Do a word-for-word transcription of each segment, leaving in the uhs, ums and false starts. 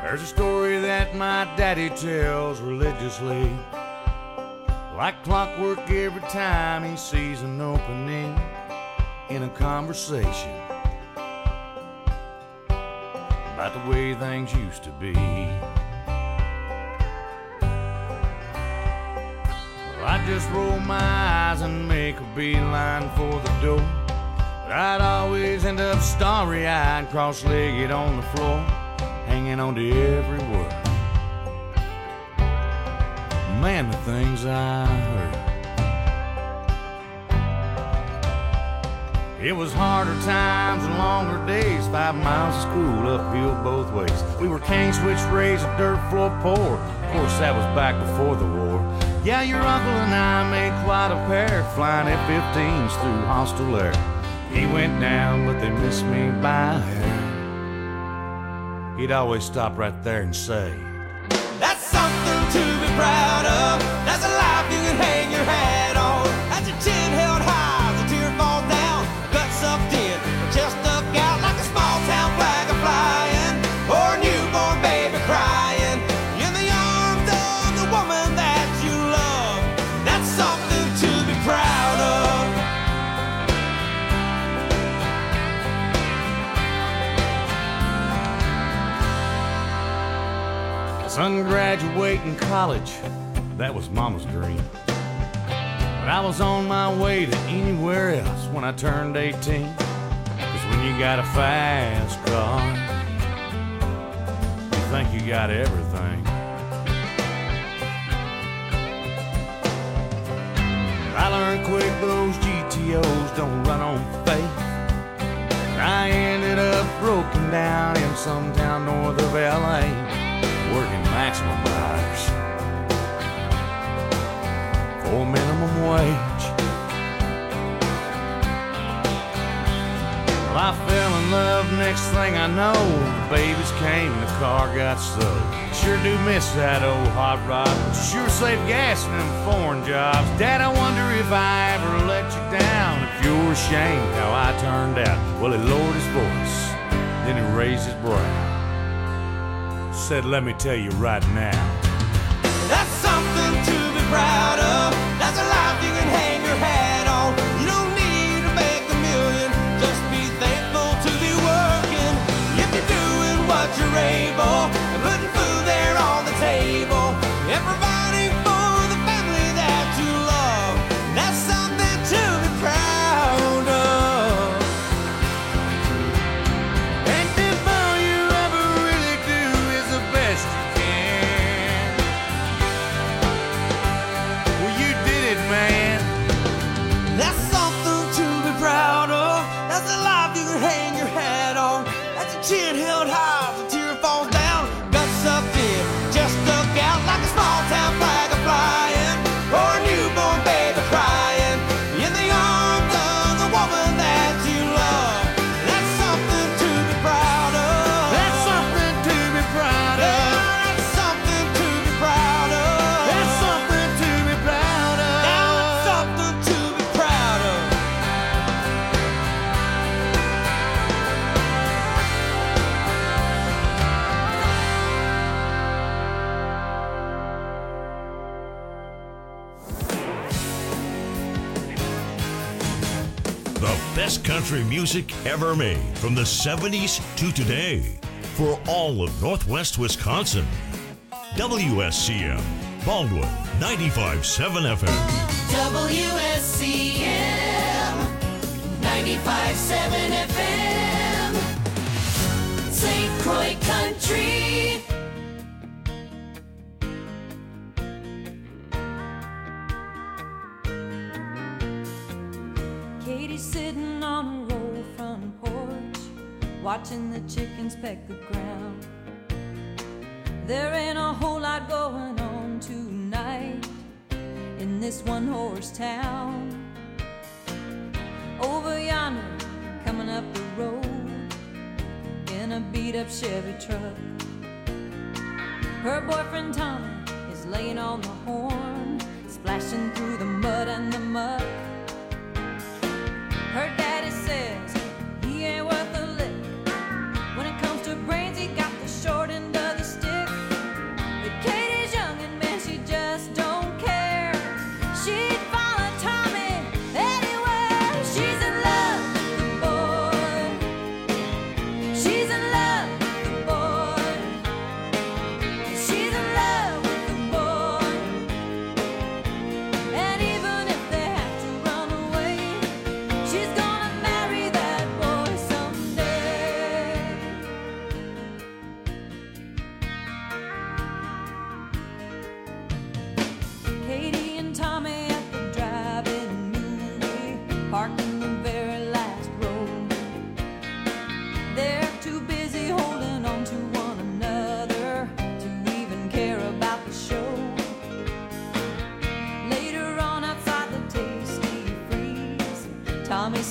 There's a story that my daddy tells religiously, like clockwork every time he sees an opening in a conversation about the way things used to be. Well, I just roll my eyes and make a beeline for the door, but I'd always end up starry-eyed, cross-legged on the floor, hanging on to every word. Man, the things I heard. It was harder times and longer days, five miles of school uphill both ways. We were cane switch raised, a dirt floor poor. Of course, that was back before the war. Yeah, your uncle and I made quite a pair, flying F fifteens through hostile air. He went down, but they missed me by a hair. He'd always stop right there and say, "That's something to be proud of. That's a life you can hang your hat on. That's your chin held high, the tear falls down, gut sucked in, chest stuck out like a small town flag a flying, or a newborn baby crying in the arms of the woman that you love. That's something to be proud of." Son graduating college, that was Mama's dream. But I was on my way to anywhere else when I turned eighteen. Cause when you got a fast car, you think you got everything. But I learned quick those G T Os don't run on faith. And I ended up broken down in some town north of L A, working maximum hours for minimum wage. Well, I fell in love, next thing I know, the babies came and the car got stowed. Sure do miss that old hot rod, but you sure save gas in them foreign jobs. Dad, I wonder if I ever let you down, if you're ashamed how I turned out. Well, he lowered his voice, then he raised his brow, said, "Let me tell you right now, that's something to be proud of. That's a life you can hang your hat on. You don't need to make a million, just be thankful to be working. If you're doing what you're able, and putting food there on the table, and providing for the family that you love, that's something to be proud of." And if all you ever really do is the best you can, well, you did it, man. That's something to be proud of. That's a life you can hang your hat on. That's a chin held high, the tear falls down, gut sucked in, just stuck out like a small town flag a flying, or a newborn baby crying in the arms of the woman that you love. That's something to be proud of. That's something to be proud of. Yeah, that's something to be proud of. That's something to be proud of. Now that's something to be proud of. The best country music ever made from the seventies to today for all of Northwest Wisconsin. W S C M, Baldwin, ninety-five point seven F M. W S C M ninety-five point seven F M, Saint Croix Country. Katie's sitting on her old front porch, watching the chickens peck the ground. There ain't a whole lot going on tonight in this one-horse town. Over yonder, coming up the road in a beat-up Chevy truck, her boyfriend Tommy is laying on the horn, splashing through the mud and the muck. Her daddy says he ain't worth a lick. When it comes to brains, he got the short end of the stick.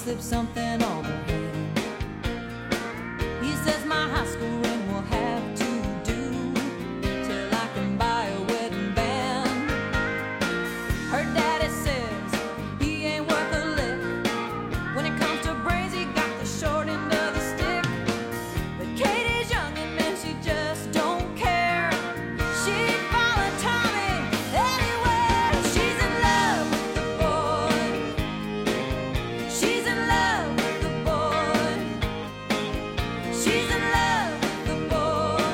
slipped something on her hand. He says my high school ring will have to do till I can buy a wedding band. Her daddy says he ain't worth a lick. When it comes to brains, he got the short end of the stick. But Katie's young and man, she just don't care. She'd follow Tommy anywhere. She's in love with the boy. She's in love with the boy. She's in love with the boy.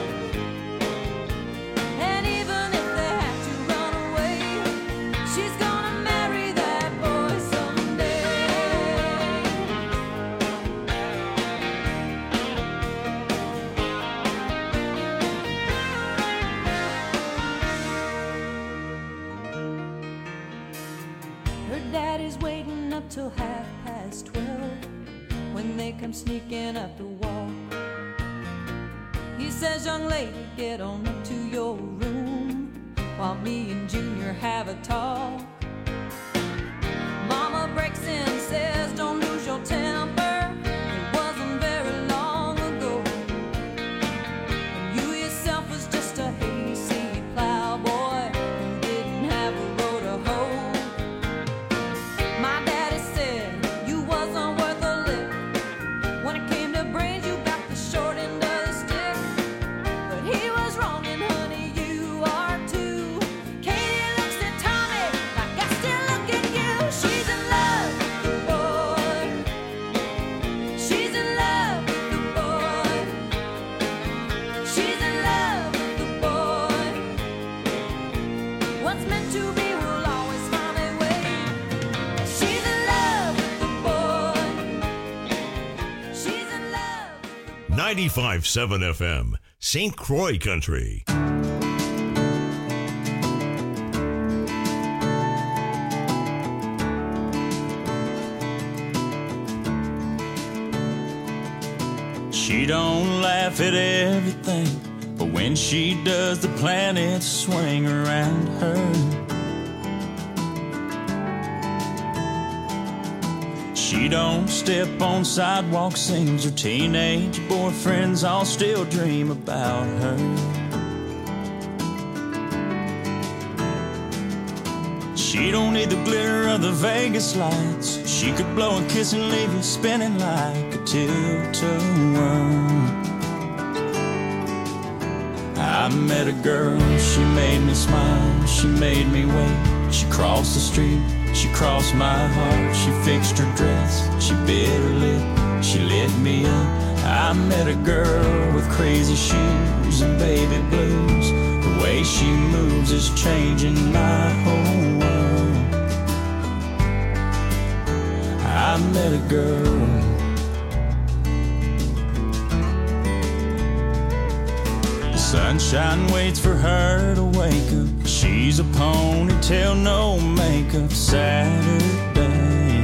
And even if they have to run away, she's gonna marry that boy someday. Her daddy's waiting up till half past twelve when they come sneaking up the wall. He says, young lady, get on up to your room while me and Junior have a talk. Mama breaks in, says, don't lose your temper. It wasn't very long ago when you yourself was just a hayseed plowboy who didn't have a row to hoe. My daddy said you wasn't worth a lick. When it came to brains, you got the short end of the stick. But he was wrong, and honey, you are too. Katie looks at Tommy like I still look at you. She's in love with the boy. She's in love with the boy. She's in love with the boy. What's meant to be will always find a way. She's in love with the boy. She's in love. ninety-five point seven F M, Saint Croix Country. She don't laugh at everything, but when she does, the planets swing around her. She don't step on sidewalks, sings her teenage boyfriends all still dream about her. She don't need the glitter of the Vegas lights. She could blow a kiss and leave you spinning like a tilt-a-whirl. I met a girl, she made me smile, she made me wait. She crossed the street, she crossed my heart. She fixed her dress, she bit her lip, she lit me up. I met a girl with crazy shoes and baby blues. The way she moves is changing my whole world. I met a girl. The sunshine waits for her to wake up. She's a ponytail, no makeup Saturday.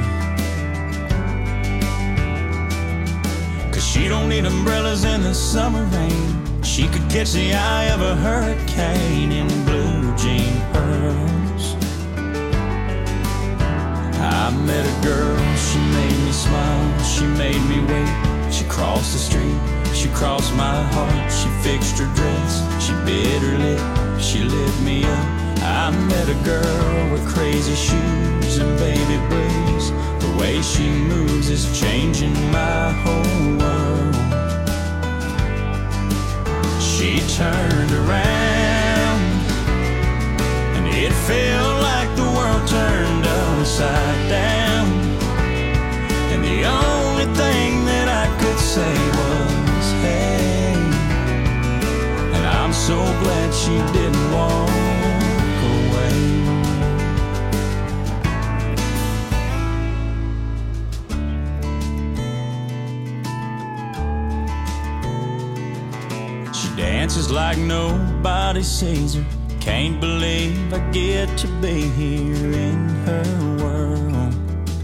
Cause she don't need umbrellas in the summer rain. She could catch the eye of a hurricane in blue jean pearls. I met a girl, she made me smile, she made me wait. She crossed the street, she crossed my heart. She fixed her dress, she bit her lip, she lit me up. I met a girl with crazy shoes and baby blues. The way she moves is changing my whole world. She turned around and it felt like the world turned upside down. And the only thing that I could say was, hey. And I'm so glad she didn't walk away. She dances like nobody sees her. Can't believe I get to be here in her world.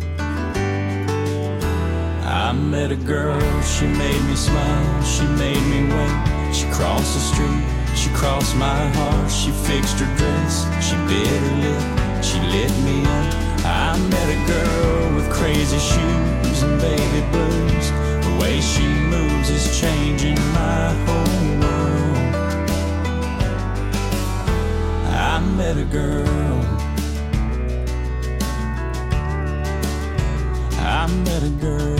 I met a girl, she made me smile, she made me wait. She crossed the street, she crossed my heart. She fixed her dress, she bit her lip, she lit me up. I met a girl with crazy shoes and baby blues. The way she moves is changing my whole world. I met a girl. I met a girl.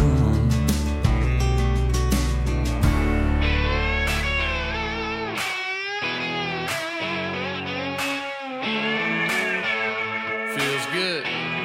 Feels good.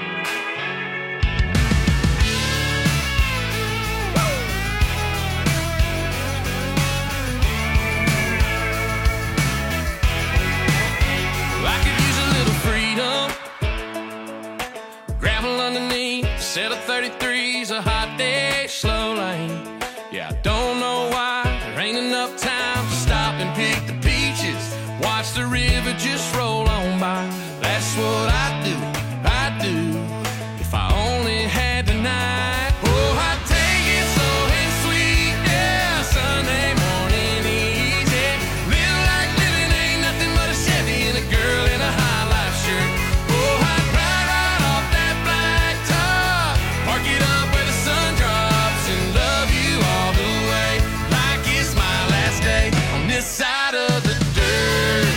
Well, I could use a little freedom. Gravel underneath, set of thirty-threes, a hot day, slow lane. Yeah, I don't know why there ain't enough time to stop and pick the peaches. Watch the river just roll on by. That's what I do, I do. If I only had tonight. Oh, I'd take it slow and sweet, yeah. Sunday morning easy. Live like living ain't nothing but a Chevy and a girl in a high life shirt. Oh, I'd ride right off that black top, park it up where the sun drops, and love you all the way like it's my last day on this side of the dirt.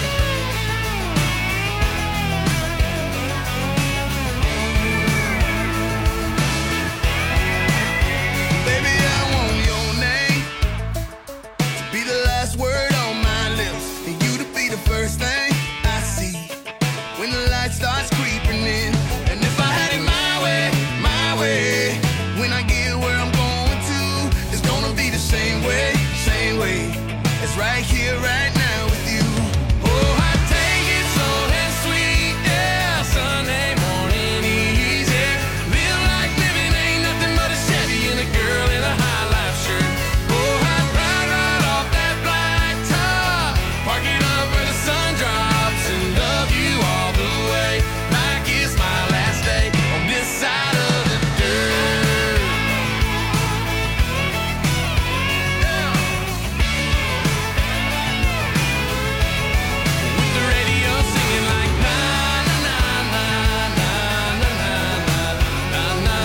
Baby, I want your name to be the last word on my lips, and you to be the first thing I see when the light starts creeping in. And if I had it my way, my way, when I get where I'm going to, it's gonna be the same way, same way. It's right here, right now with you. Oh, I take it slow and sweet, yeah. Sunday morning easy. Live like living ain't nothing but a Chevy and a girl in a high life shirt. Oh, I'd ride right off that black top, park it up where the sun drops, and love you all the way like it's my last day on this side of the dirt. Yeah. With the radio singing like na na na na na na na na na.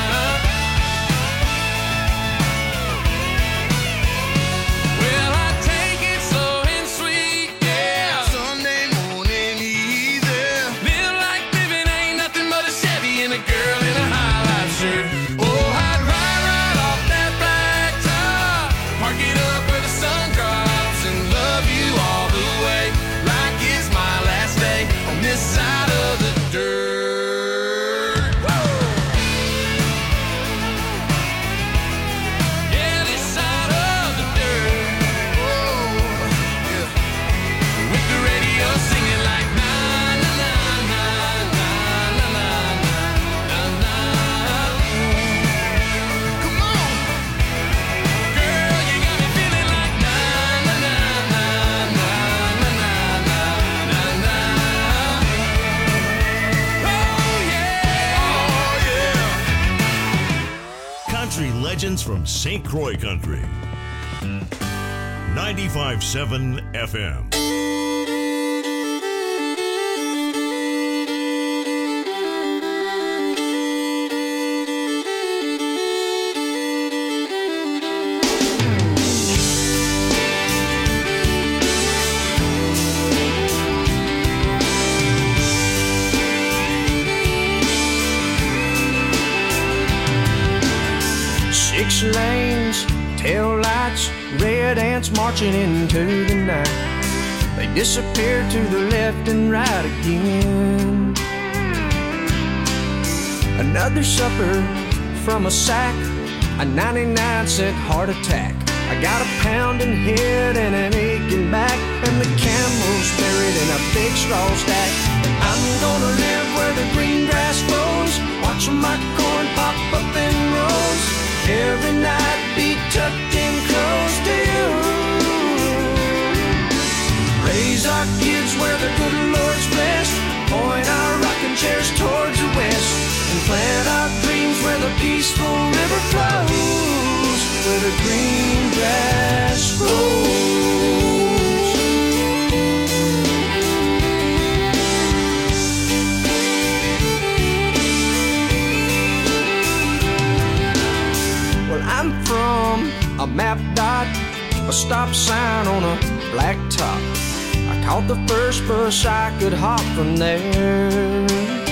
Well, I take it slow and sweet, yeah. Sunday morning easy. Live like living ain't nothing but a Chevy and a girl in a high life shirt. Oh, I'd ride right off that black top, park it up where the sun drops, and love you all the way like it's my last day on this side of the dirt. Woo! Yeah, this side of the dirt. Whoa, yeah. With the radio singing like na na na na na na na na na. Come on, girl, you got me feeling like na na na na na na na na na na. Oh yeah, oh yeah. Country legends from Saint Croix Country. ninety-five point seven F M. Six lanes, tail lights, red ants marching into the night. They disappear to the left and right again. Another supper from a sack, a ninety-nine cent heart attack. I got a pounding head and an aching back, and the camel's buried in a big straw stack. I'm gonna live where the green grass grows, watching my corn pop up in rows. Every night be tucked in close to you. Raise our kids where the good Lord's blessed, point our rocking chairs towards the west, and plant our dreams where the peaceful river flows, where the green grass grows. blacktop. I caught the first bus I could hop from there.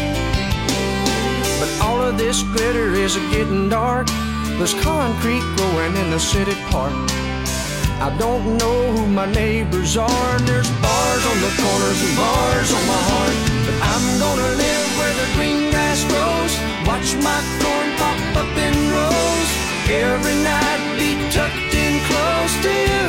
But all of this glitter is getting dark. There's concrete growing in the city park. I don't know who my neighbors are, and there's bars on the corners and bars on my heart. But I'm gonna live where the green grass grows, watch my corn pop up in rows, every night be tucked in close to you.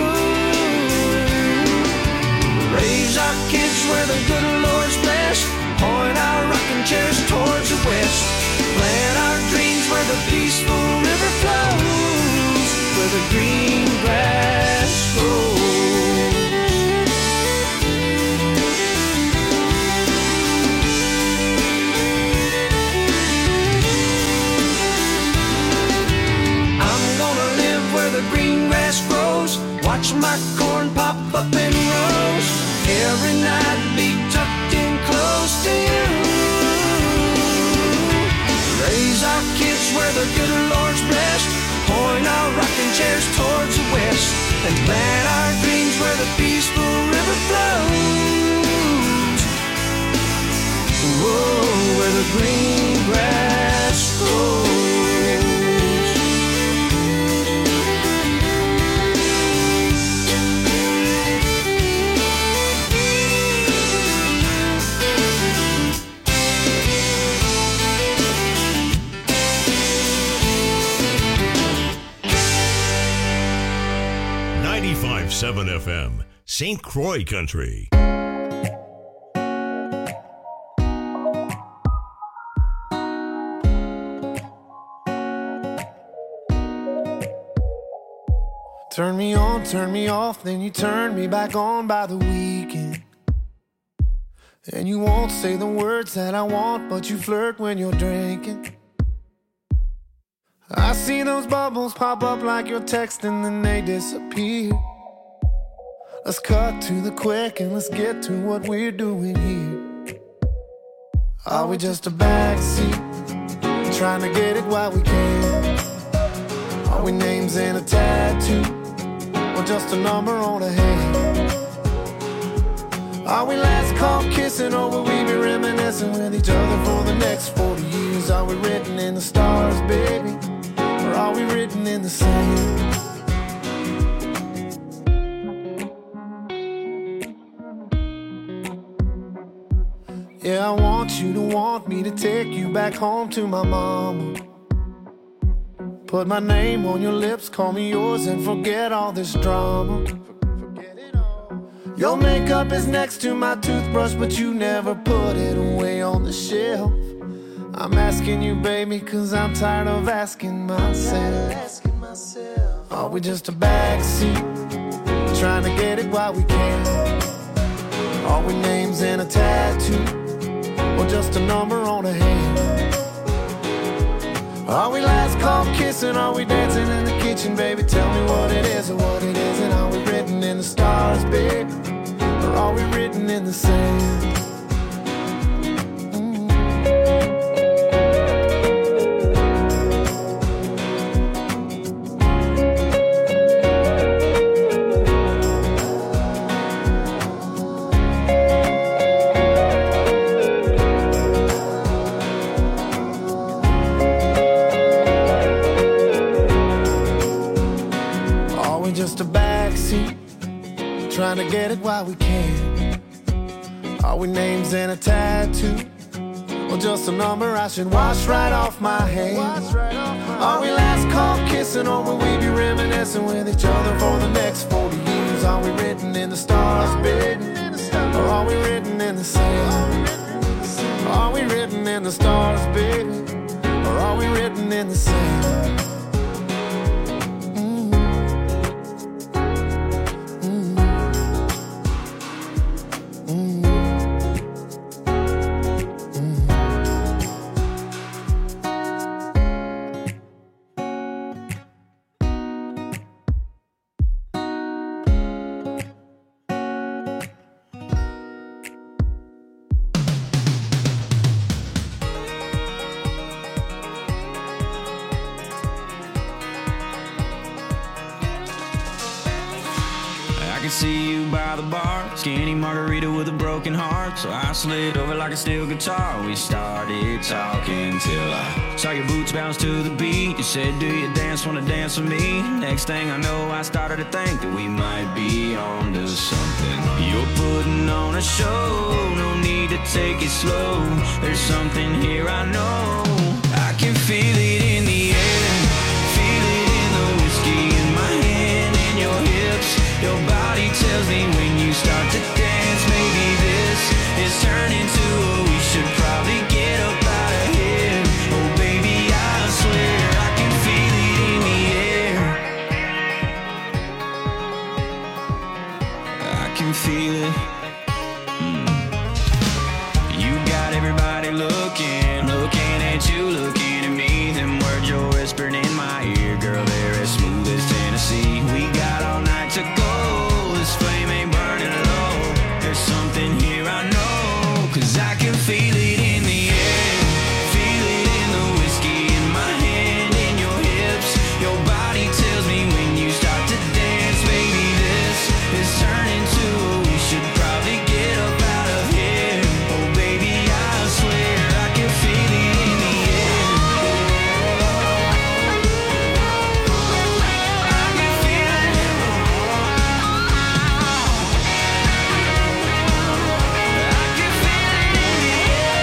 Raise our kids where the good Lord's blessed, point our rocking chairs towards the west, plant our dreams where the peaceful river flows, where the green grass grows. I'm gonna live where the green grass grows, watch my corn pop up in rows, every night be tucked in close to you. Raise our kids where the good Lord's blessed, point our rocking chairs towards the west, and plant our dreams where the peaceful river flows. Whoa, where the green grass grows. ninety-five point seven F M, Saint Croix Country. Turn me on, turn me off, then you turn me back on by the weekend. And you won't say the words that I want, but you flirt when you're drinking. I see those bubbles pop up like you're texting, then they disappear. Let's cut to the quick and let's get to what we're doing here. Are we just a backseat, trying to get it while we can? Are we names in a tattoo, or just a number on a hand? Are we last call kissing, or will we be reminiscing with each other for the next forty years? Are we written in the stars, baby, or are we written in the sand? Yeah, I want you to want me to take you back home to my mama. Put my name on your lips, call me yours, and forget all this drama. Your makeup is next to my toothbrush, but you never put it away on the shelf. I'm asking you, baby, cause I'm tired of asking myself. Are we just a backseat, trying to get it while we can? Are we names in a tattoo, or just a number on a hand? Are we last call kissing, are we dancing in the kitchen, baby? Tell me what it is or what it isn't. Are we written in the stars, baby, or are we written in the sand? Just a backseat, trying to get it while we can. Are we names in a tattoo, or just a number I should wash right off my hands? Are we last call kissing, or will we be reminiscing with each other for the next forty years? Are we written in the stars, baby, or are we written in the sand? Are we written in the stars, baby, or are we written in the sand? skinny margarita with a broken heart. So I slid over like a steel guitar. We started talking till I saw your boots bounce to the beat. You said, do you dance, wanna dance with me? Next thing I know, I started to think that we might be on to something. You're putting on a show, no need to take it slow. There's something here I know. I can feel it in the air, feel it in the whiskey in my hand, in your hips. Your body tells me when you start to dance, maybe this is turning to a we should probably get up out of here. Oh baby, I swear I can feel it in the air. I can feel it. Mm. You got everybody looking, looking at you, looking at me. Them words you're whispering in my ear, girl, they're as smooth as Tennessee. We got all night to go, this flame ain't burning low. There's something here I know, cause I can feel it in the air, feel it in the whiskey in my hand, in your hips. Your body tells me when you start to dance, baby, this is turning to a we should probably get up out of here. Oh baby, I swear I can feel it in the air. I can feel it. I can feel it in the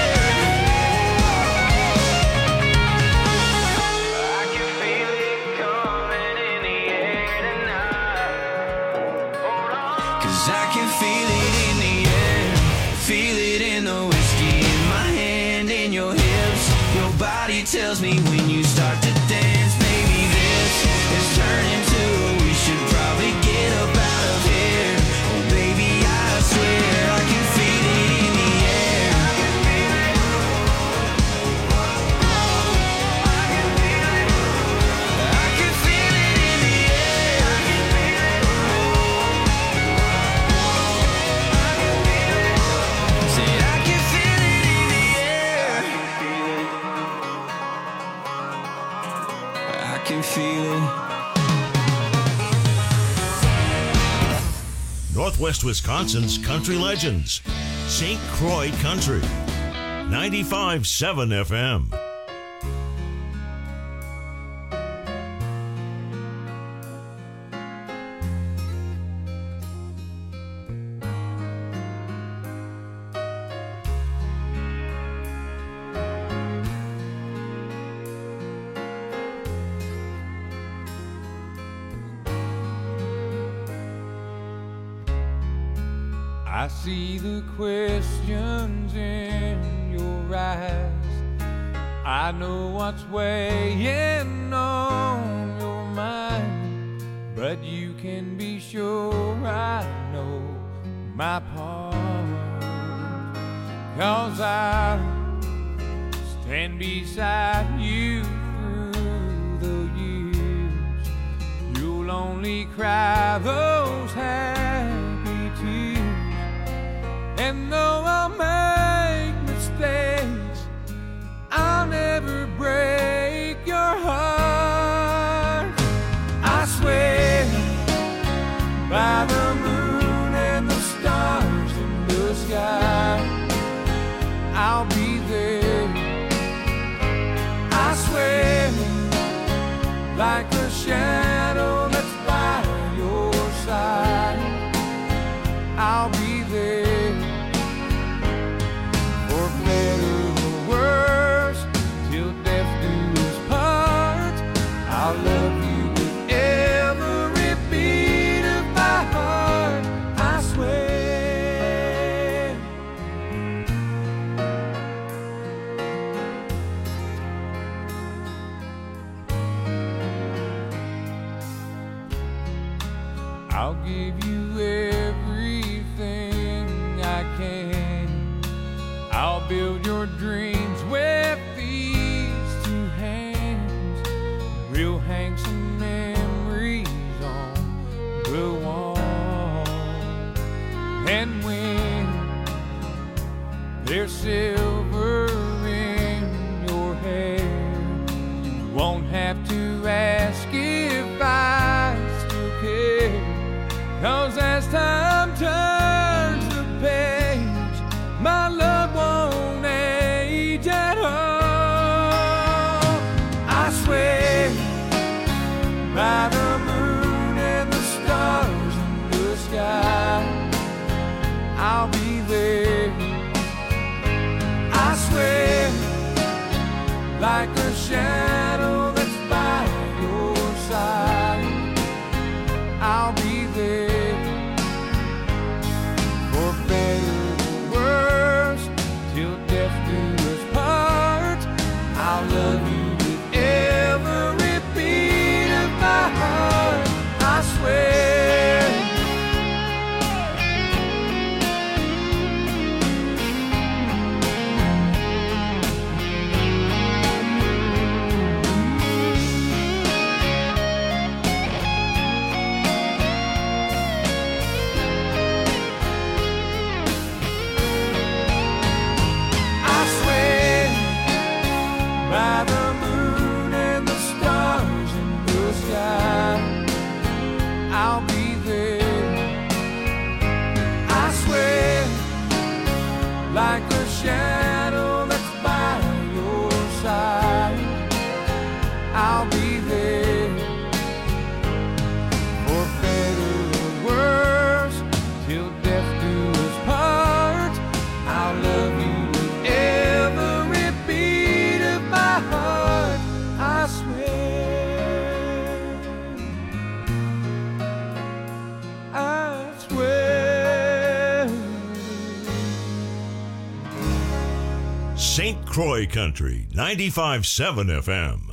air. I can feel it coming in the air tonight. Hold on. Cause I can feel it in the air, feel it in the whiskey in my hand, in your hips. Your body tells me when you start to dance, maybe this is turning to a we should probably get up out of here. Oh baby, I swear I can feel it in the air. I can feel it. I can feel it. I can feel it in the air. I can feel it. I can feel it. Say I can feel it in the air. I can feel it. Northwest Wisconsin's country legends. Saint Croix Country. ninety-five point seven F M. I see the questions in your eyes. I know what's weighing on your mind, but you can be sure I know my part. 'Cause I stand beside you through the years. You'll only cry those happy tears. And though I'll make mistakes, I'll never break your heart. I swear by the moon and the stars in the sky, I'll be there. I swear like a shadow that's by your side, I'll be there. For better or worse, till death do us part, I'll love you with every beat of my heart. I swear. I'll give you everything I can. I'll build your dreams with these two hands. We'll hang some memories on the wall. And when there's silver in your hair, you won't have to ask if I still care. 'Cause as time turns Saint Croix Country, ninety-five point seven F M.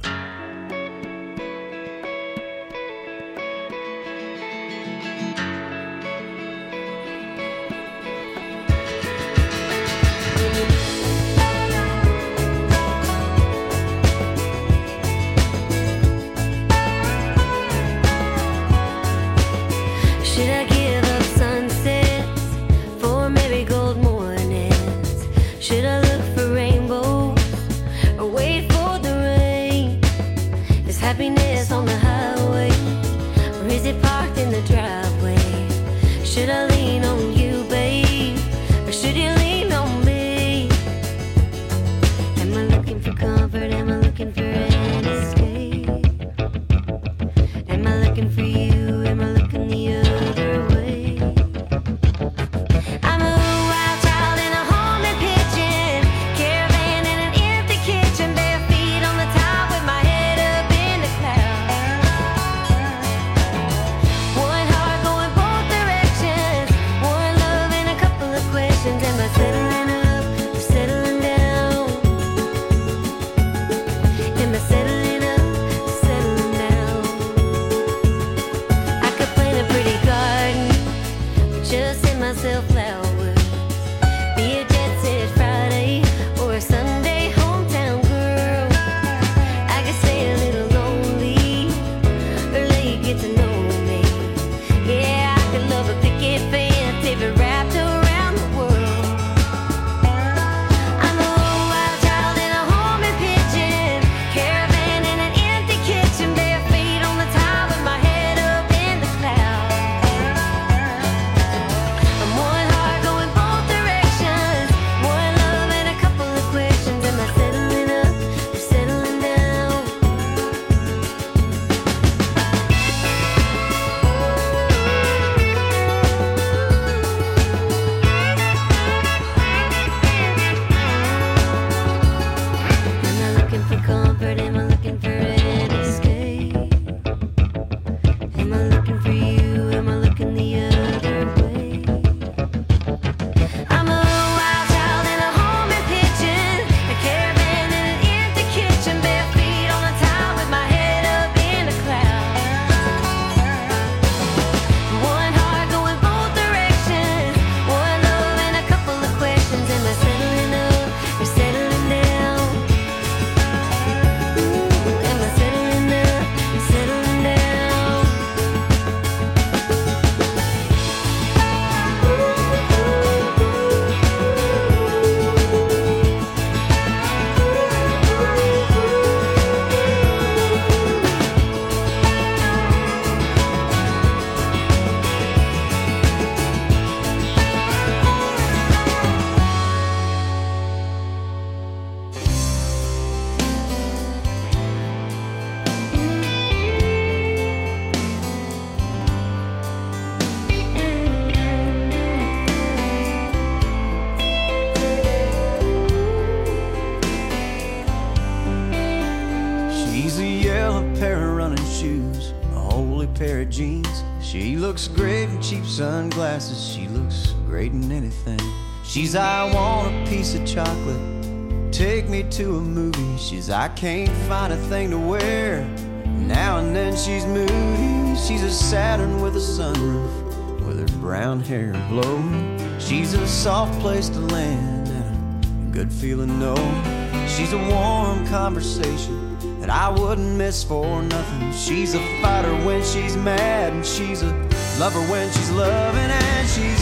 Sunglasses, she looks great in anything. She's, I want a piece of chocolate, take me to a movie. She's, I can't find a thing to wear, now and then she's moody. She's a Saturn with a sunroof, with her brown hair blowing. She's a soft place to land and a good feeling, no. She's a warm conversation that I wouldn't miss for nothing. She's a fighter when she's mad, and she's a lover when she's loving, and she's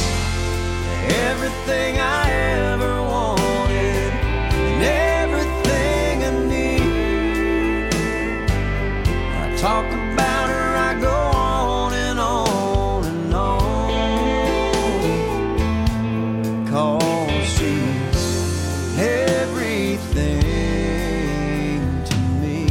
everything I ever wanted and everything I need. When I talk about her, I go on and on and on, 'cause she's everything to me.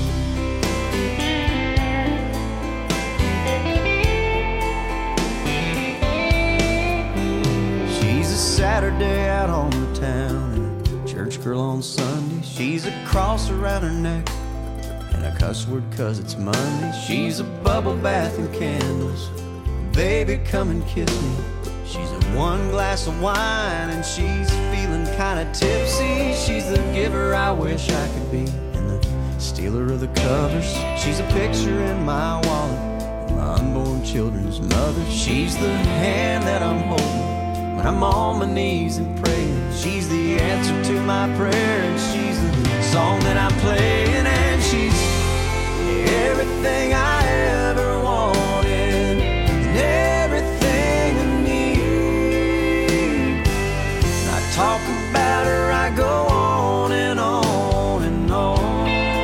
Saturday out on the town, and a church girl on Sunday. She's a cross around her neck and a cuss word 'cause it's Monday. She's a bubble bath and candles, baby come and kiss me. She's at one glass of wine and she's feeling kinda tipsy. She's the giver I wish I could be and the stealer of the covers. She's a picture in my wallet, my unborn children's mother. She's the hand that I'm holding when I'm on my knees and praying. She's the answer to my prayer, and she's the song that I'm playing, and she's everything I ever wanted and everything I need. When I talk about her, I go on and on and on,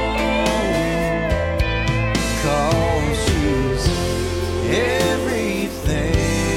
'cause she's everything.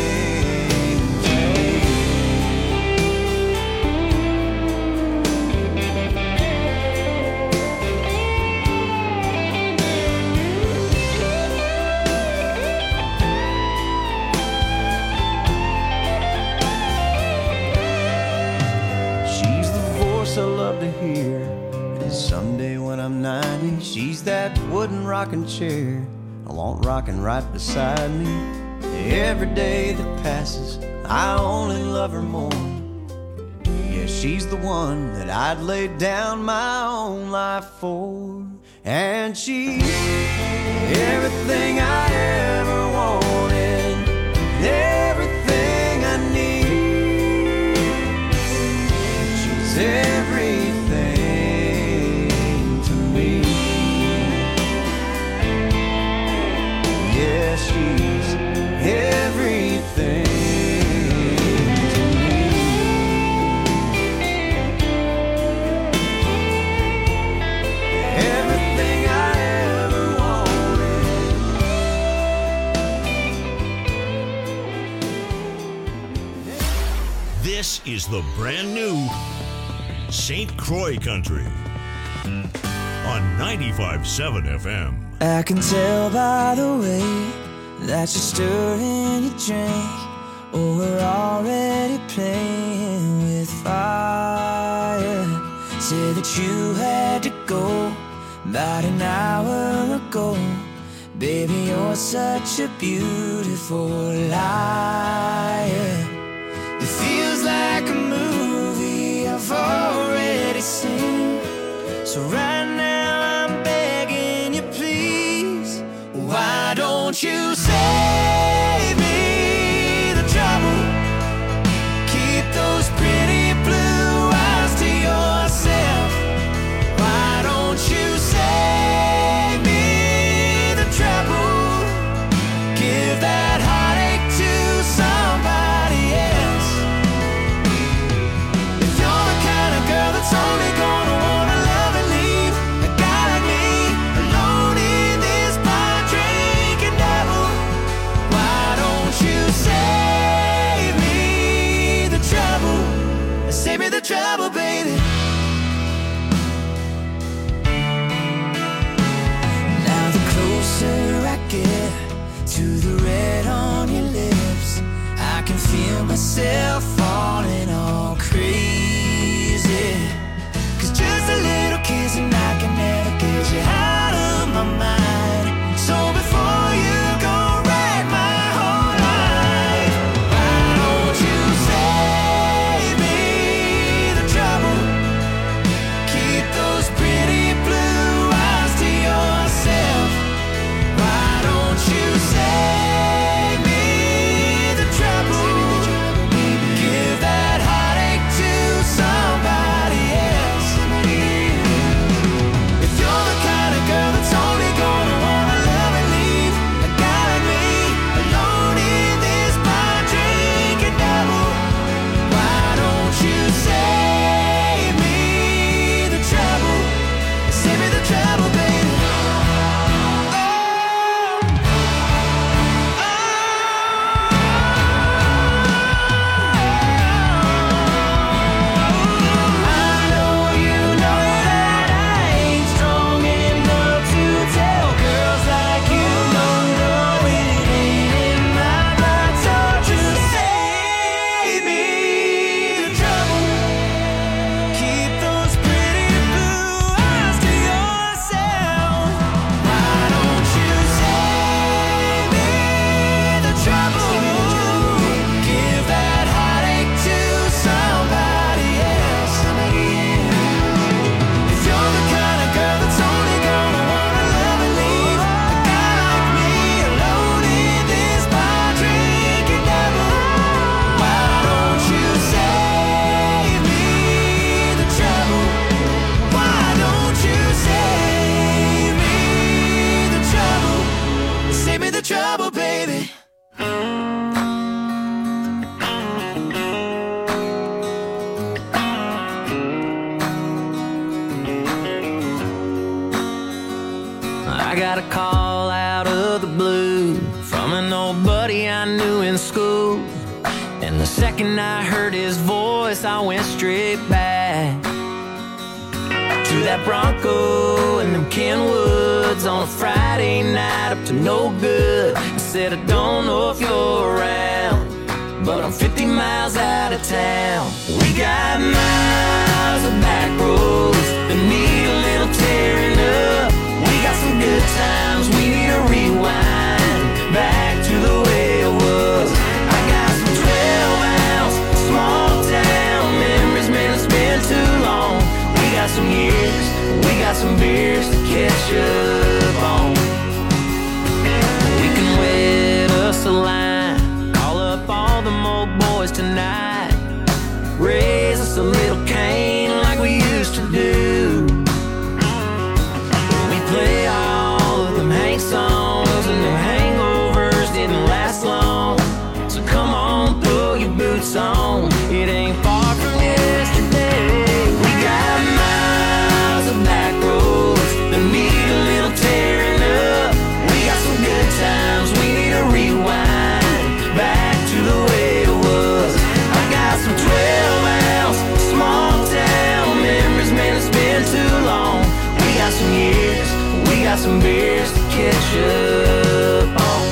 I love to hear, and someday when I'm ninety, she's that wooden rocking chair I want rocking right beside me. Every day that passes, I only love her more. Yeah, she's the one that I'd lay down my own life for, and she's everything I ever wanted, everything I need. She's everything to me. Yeah, she's everything to me. Everything I ever wanted. This is the brand new Saint Croix Country on ninety-five point seven F M. I can tell by the way that you're stirring your drink, or we're already playing with fire. Say that you had to go about an hour ago. Baby, you're such a beautiful liar. It feels like a movie I've already seen. So right now I'm begging you, please, why don't you save me the trouble? Keep those pretty blue eyes to yourself. Why don't you save me the trouble? Give that heartache to somebody else. If you're the kind of girl that's only gonna wanna love and leave a guy like me alone in this bar drinking devil, why don't you save me the trouble? Save me the trouble, baby. Now the closer I get to the red on your lips, I can feel myself falling all crazy. Cause just a little kiss and I can never get you out of my mind. So before you go wreck my whole life, why don't you save me the trouble? Keep those pretty blue eyes to yourself. Why don't you save me the trouble? Give that heartache to somebody else. got a call out of the blue from an old buddy I knew in school. And the second I heard his voice, I went straight back to that Bronco and them Kenwoods on a Friday night up to no good. I said, I don't know if you're around, but I'm fifty miles out of town. We got miles of back roads that need a little tearing up. We got some good times, we need a rewind back to the way it was. I got some twelve ounce small town memories, man, it's been too long. We got some years, we got some beers to catch up on. We can wet us a line, call up all them old boys tonight, raise us a little cane like we used to do. We play all of them Hank songs and their hangovers didn't last long. So come on, throw your boots on, it ain't far from yesterday. We got miles of back roads that need a little tearing up. We got some good times, we need a rewind back to the way it was. I got some twelve ounce small town memories, man, it's been too long. We got some years, we got some beers to catch up on.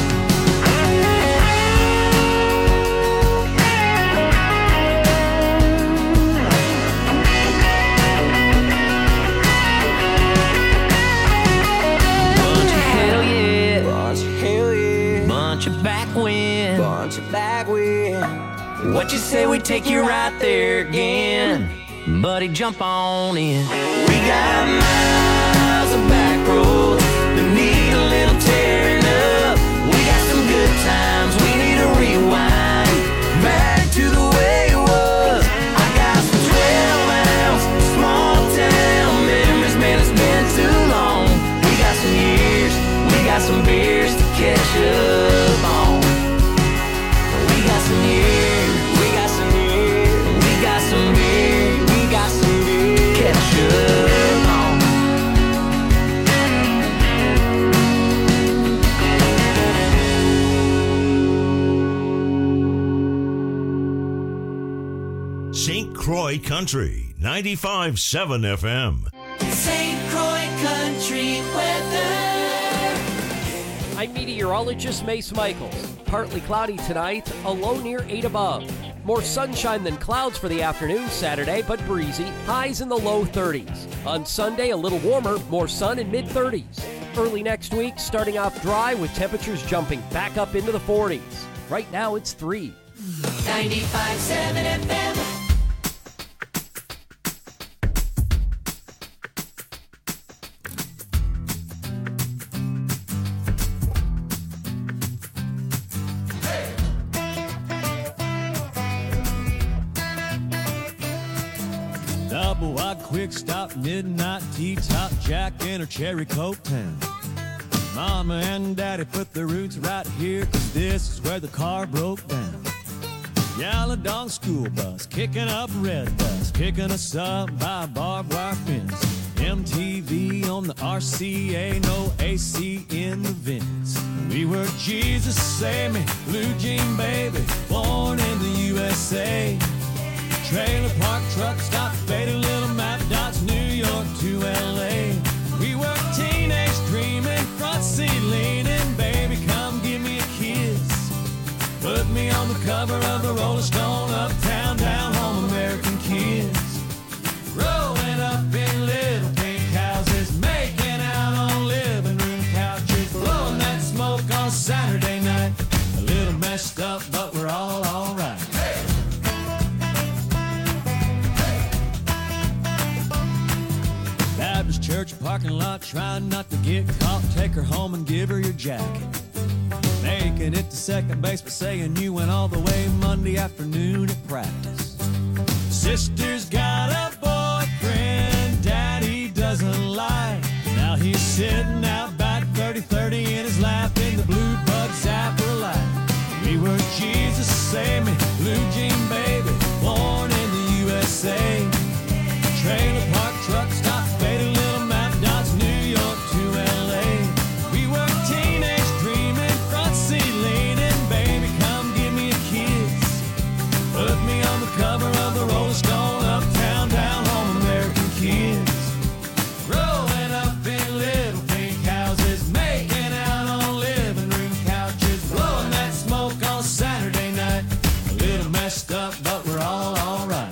Bunch of hell yeah, bunch of hell yeah, bunch of back wind, bunch of back wind. What you say we take you right there again? Buddy, jump on in. We got miles of back roads that need a little tearing up. We got some good times, we need a rewind back to the way it was. I got some twelve ounce small town memories, man, it's been too long. We got some years, we got some beers to catch up on. We got some years, we got some years, we got some beers, we got some beers to catch up on. Saint Croix Country, ninety-five point seven F M. Saint Croix Country weather. I'm meteorologist Mace Michaels. Partly cloudy tonight, a low near eight above. More sunshine than clouds for the afternoon Saturday, but breezy, highs in the low thirties. On Sunday, a little warmer, more sun in mid-thirties. Early next week, starting off dry with temperatures jumping back up into the forties. Right now, it's three. ninety-five point seven F M. Double wide quick stop, midnight T-top Jack in her cherry coke town. Mama and Daddy put their roots right here, cause this is where the car broke down. Yellow dog school bus, kicking up red dust, picking us up by a barbed wire fence. M T V on the R C A, no A C in the vents. We were Jesus Save Me, Blue Jean Baby, born in the U S A. Trailer park truck stop, faded little map dots, New York to L A. We were teenage dreaming, front seat leaning, baby come give me a kiss. Put me on the cover of the Rolling Stone, uptown, down home, American kids. Growing up in little pink houses, making out on living room couches, blowing that smoke on Saturday night. A little messed up, but we're all alright. Baptist church parking lot, trying not to get caught. Take her home and give her your jacket. Making it to second base, but saying you went all the way Monday afternoon at practice. Sister's got a boyfriend Daddy doesn't like. Now he's sitting out back, thirty thirty in his lap in the blue bug zapper light. We were Jesus Save Me, Blue Jean Baby, born in the U S A. Trailer park truck stop, faded little map dots, New York to L A. we're all alright.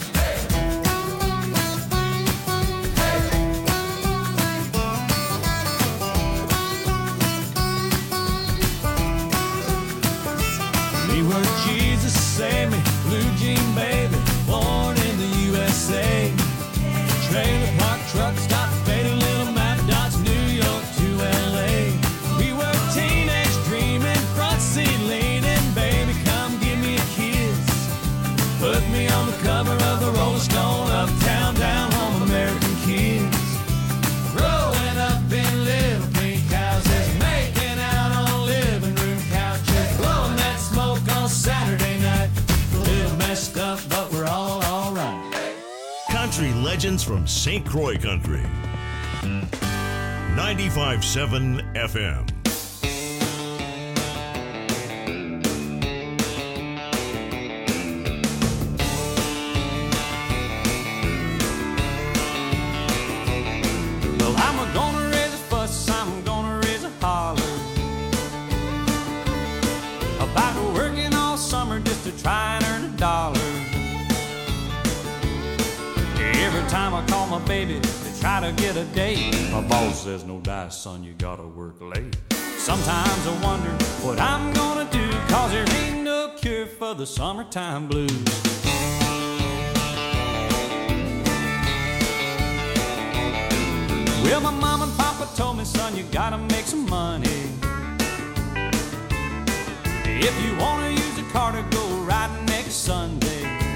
Me where Jesus saved me, blue jean baby, born in the U S A. Trailer park truck stop, faded little map dots, New York to L A. We were teenage dreaming, front seat leaning, baby, come give me a kiss. Put me on the cover of the Rolling Stone, uptown, down home, American kids. Growing up in little pink houses, making out on living room couches, blowing that smoke on Saturday night. A little messed up, but we're all alright. Country legends from Saint Croix Country. ninety-five point seven F M. Well, I'm gonna raise a fuss, I'm gonna raise a holler about working all summer just to try and earn a dollar. Every time I call my baby to try to get a date, my boss says, no dice, son, you gotta work late. Sometimes I wonder what I'm gonna do, cause there ain't no cure for the summertime blues. Well, my mom and papa told me, son, you gotta make some money. If you wanna use a car to go riding next Sunday.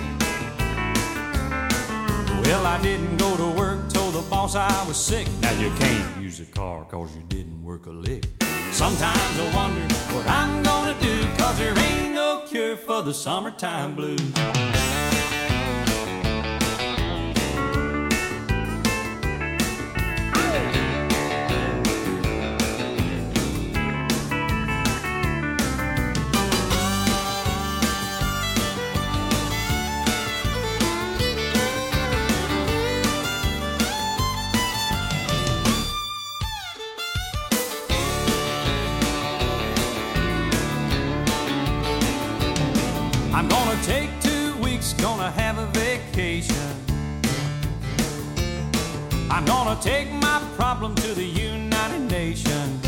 Well, I didn't go to work, told the boss I was sick. Now you can't use a car cause you didn't work a lick. Sometimes I wonder what I'm gonna do, cause there ain't no cure for the summertime blues. I'm gonna take two weeks, gonna have a vacation. I'm gonna take my problem to the United Nations.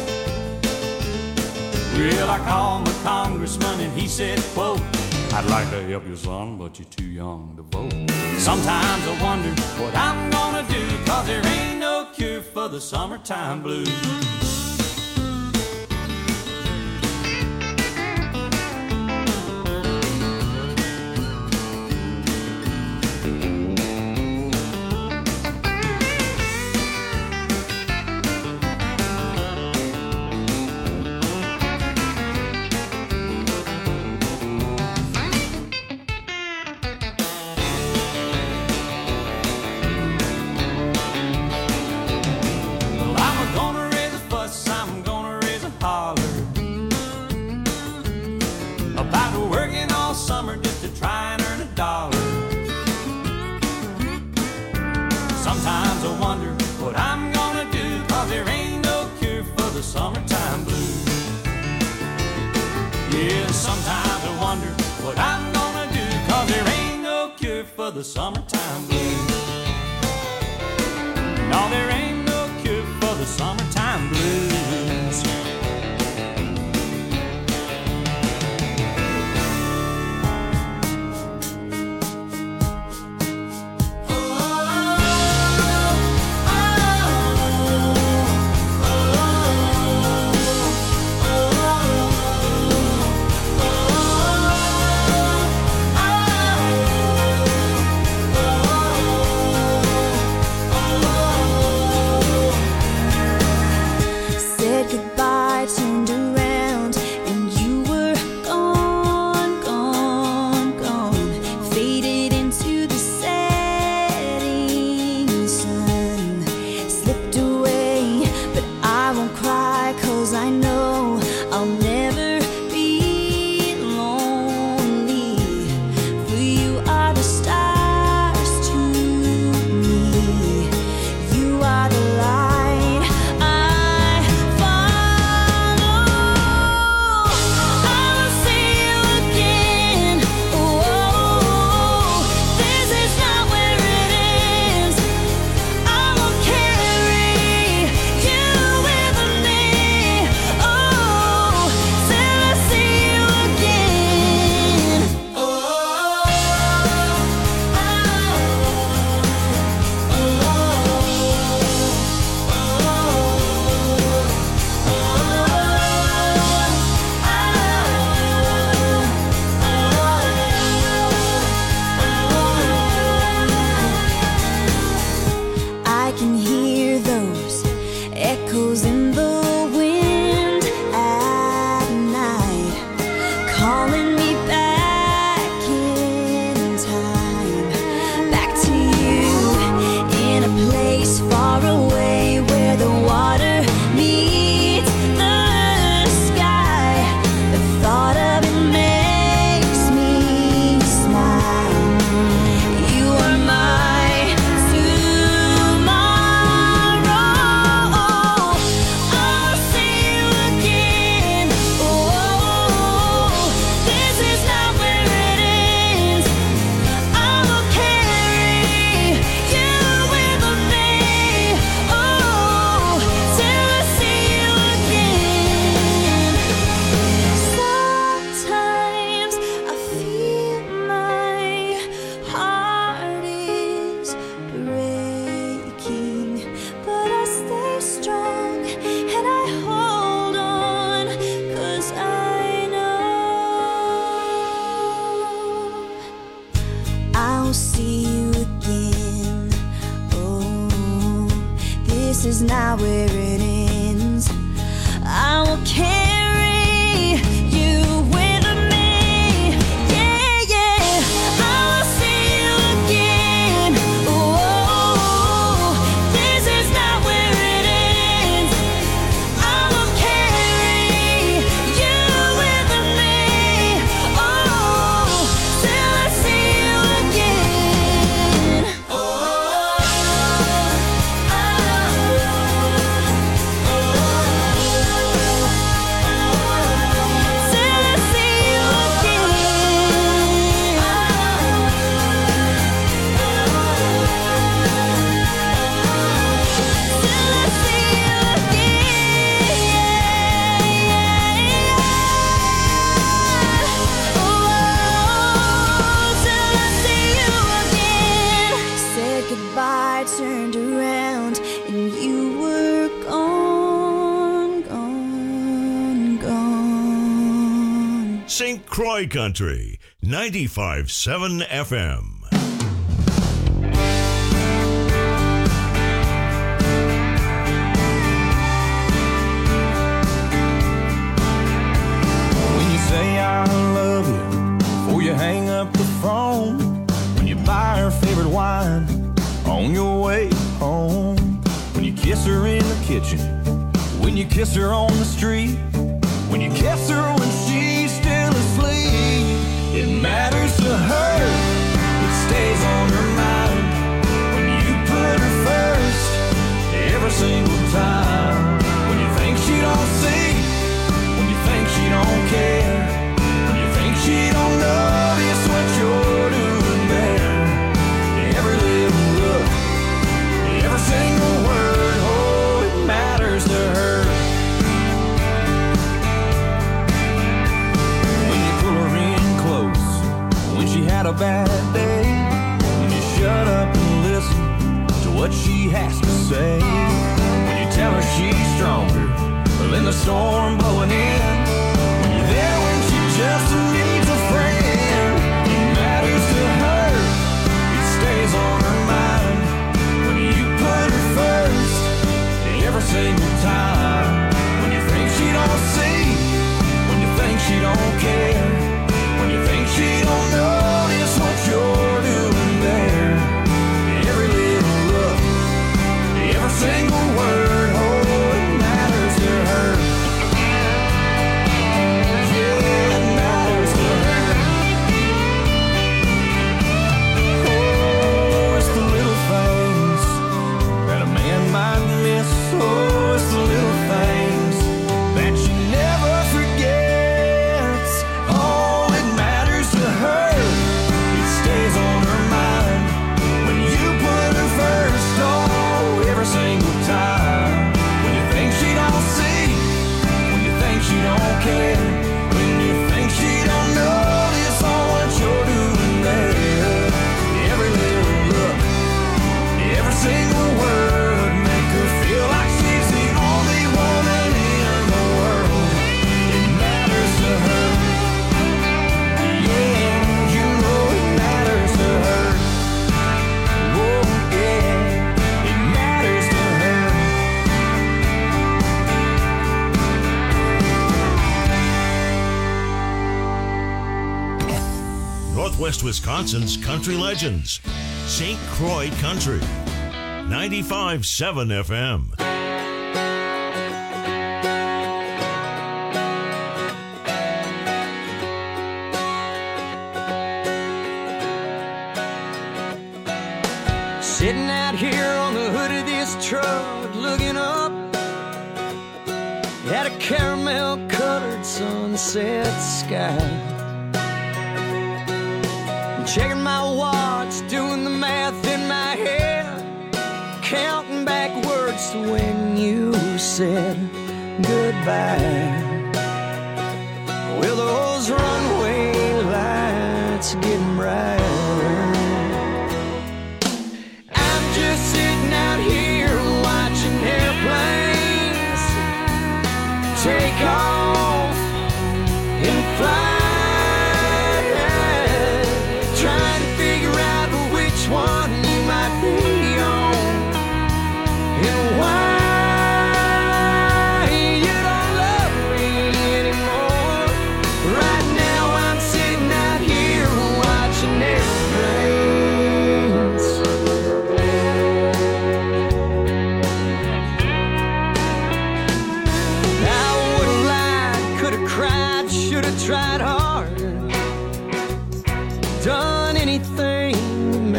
Well, I called my congressman and he said, quote, I'd like to help you, son, but you're too young to vote. Sometimes I wonder what I'm gonna do, cause there ain't no cure for the summertime blues. The summertime blues. No, there ain't no cure for the summertime blues. Said will see you again. Oh, this is not where it ends. I will carry you with me. Yeah, yeah. I will see you again. Oh, this is not where it ends. I will carry you with me. Oh, till I see you again. Oh, oh, till I see you Said goodbye, turned around, and you were gone, gone, gone. Saint Croix Country, ninety-five point seven F M. When you say I love you before you hang up the phone, when you buy her favorite wine on your way home, when you kiss her in the kitchen, when you kiss her on the street, when you kiss her when she's still asleep, it matters to her, it stays on her mind. When you put her first every single time, when you think she don't see, when you think she don't care, when you think she don't notice what you're doing there, every little look, every single word, oh, it matters to her. When you pull her in close, when she had a bad day, when you shut up and listen to what she has to say, when you tell her she's stronger than the storm blowing in, when you're there when she just needs a friend, it matters to her, it stays on her mind. When you put her first every single time, when you think she don't see, when you think she don't care, when you think she don't notice what you're doing there, every little look, every single word, oh, it matters to her. Yeah, it matters to her. Oh, it's the little things that a man might miss. Oh, it's the little things that she never forgets. Oh, it matters to her, it stays on her mind. When you put her first, oh, every single time. When you think she don't see, when you think she don't care, when you think she don't notice all what you're doing there, every little look, every single word, make her feel like she's the only woman in the world. It matters to her. Yeah, you know it matters to her. Oh, yeah, it matters to her. Northwest Wisconsin's country legends. Saint Croix Country, ninety-five point seven F M. Sitting out here on the hood of this truck, looking up at a caramel-colored sunset sky. Checking my watch, doing the math in my head, counting backwards to when you said goodbye. Well, those runway lights are getting brighter. I'm just sitting out here watching airplanes take off and fly, trying to figure out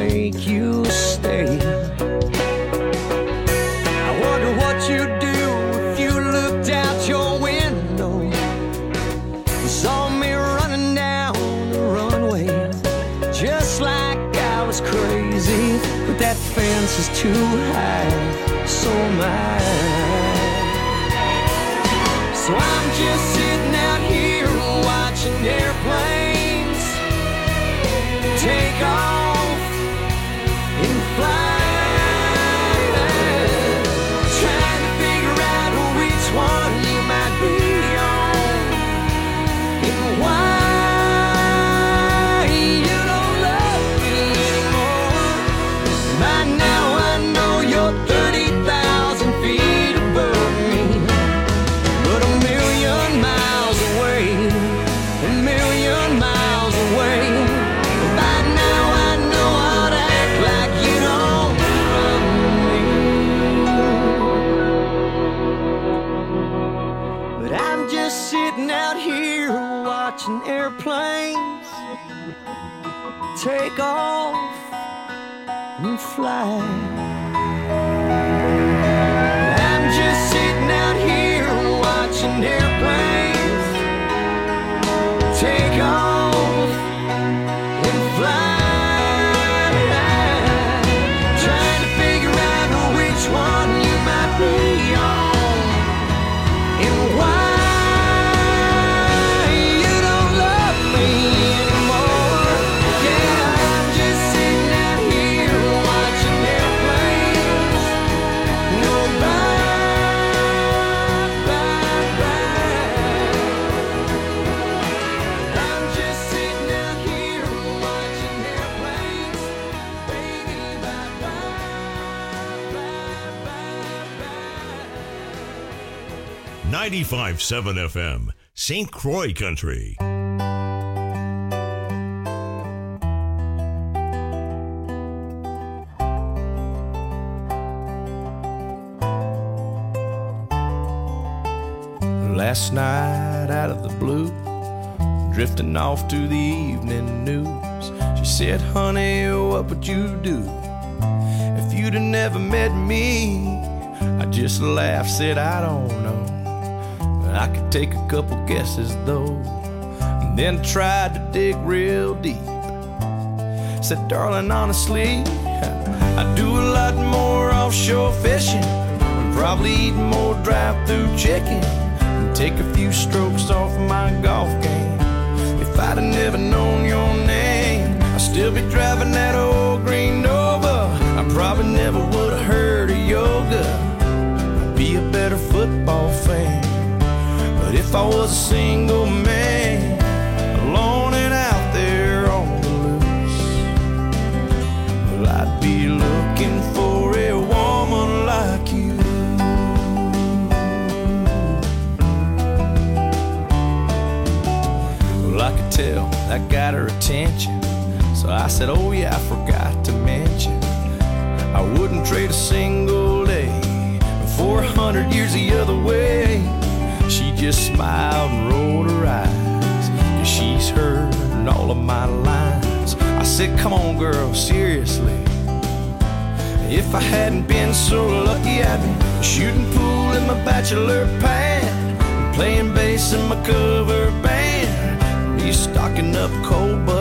make you stay. I wonder what you'd do if you looked out your window and saw me running down the runway, just like I was crazy. But that fence is too high, so am I. So I'm just sitting out here watching airplanes take off and fly, trying to figure out which one you might be on and why you don't love me anymore. By now I know you're thirty thousand feet above me, but a million miles away, a million miles away. By now I know how to act like you don't love me. But I'm just sitting out here watching airplanes take off and fly. I'm just sitting out here watching airplanes take off and fly, trying to figure out which one you might be on and why you don't love me anymore. Yeah, I'm just sitting out here watching airplanes go by, by, by. I'm just sitting out here watching airplanes, baby, bye, bye, bye, bye. ninety-five point seven F M, Saint Croix Country. Last night out of the blue, drifting off to the evening news, she said, honey, what would you do if you'd have never met me? I just laughed, said, I don't know, I could take a couple guesses though, and then tried to dig real deep. Said, darling, honestly, I do a lot more offshore fishing, probably eat more drive-through chicken, and take a few strokes off my golf game. If I'd have never known your name, I'd still be driving that old green Nova. I probably never would have heard of yoga, I'd be a better football fan. But if I was a single man, alone and out there on the loose, well, I'd be looking for a woman like you. Well, I could tell that got her attention, so I said, oh yeah, I forgot to mention, I wouldn't trade a single day for a hundred years the other way. She just smiled and rolled her eyes, 'cause she's heard all of my lines. I said, come on girl, seriously, if I hadn't been so lucky, I'd be shooting pool in my bachelor pad, and playing bass in my cover band, be stocking up cold butter